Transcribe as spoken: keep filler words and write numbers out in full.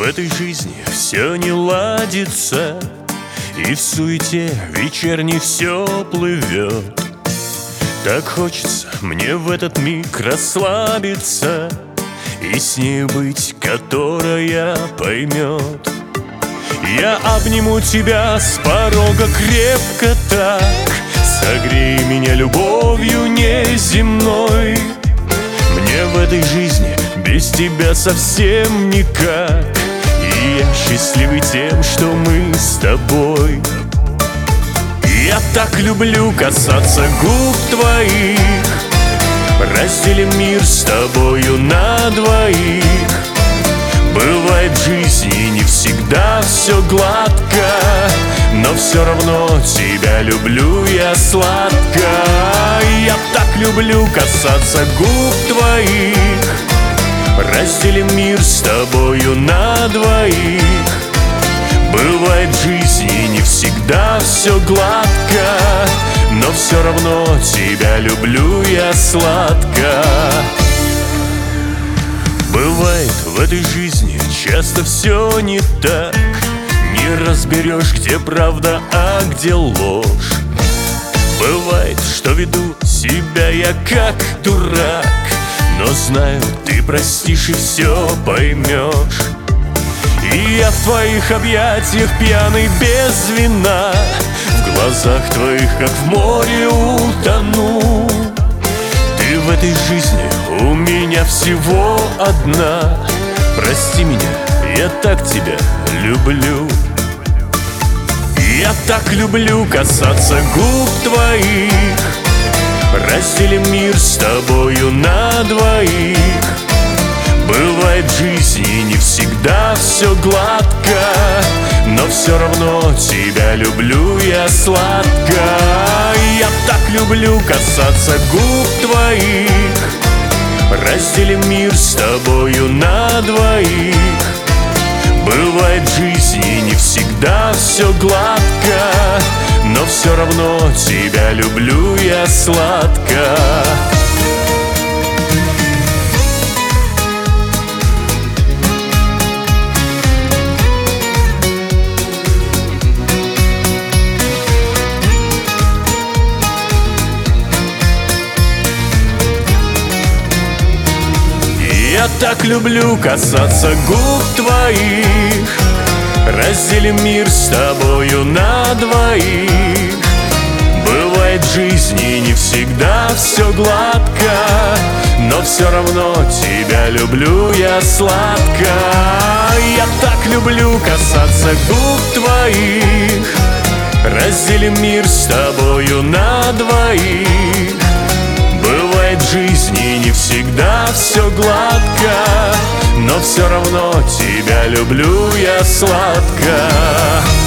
в этой жизни все не ладится, и в суете вечерней все плывет. Так хочется мне в этот миг расслабиться и с ней быть, которая поймет. Я обниму тебя с порога крепко так, согрей меня любовью неземной. Мне в этой жизни без тебя совсем никак, и я счастливый тем, что мы с тобой. Я так люблю касаться губ твоих, разделим мир с тобою на двоих. Бывает в жизни не всегда все гладко, но все равно тебя люблю я сладко. Я так люблю касаться губ твоих, разделим мир с тобою на двоих. Бывает в жизни не всегда все гладко, но все равно тебя люблю я сладко. Бывает в этой жизни часто все не так, не разберешь, где правда, а где ложь. Бывает, что веду себя я как дурак, но знаю, ты простишь и все поймешь. И я в твоих объятиях пьяный без вина, в глазах твоих, как в море, утону. Ты в этой жизни у меня всего одна, прости меня, я так тебя люблю. Я так люблю касаться губ твоих, разделим мир с тобою на двоих. Бывает в жизни не всегда все гладко, но все равно тебя люблю я сладко. Я так люблю касаться губ твоих, разделим мир с тобою на двоих. Бывает в жизни не всегда все гладко, но все равно тебя люблю я сладко. Я так люблю касаться губ твоих, разделим мир с тобою на двоих. Бывает в жизни не всегда все гладко, но все равно тебя люблю я сладко. Я так люблю касаться губ твоих, разделим мир с тобою на двоих. Бывает в жизни не всегда все гладко, но все равно тебя люблю я сладко.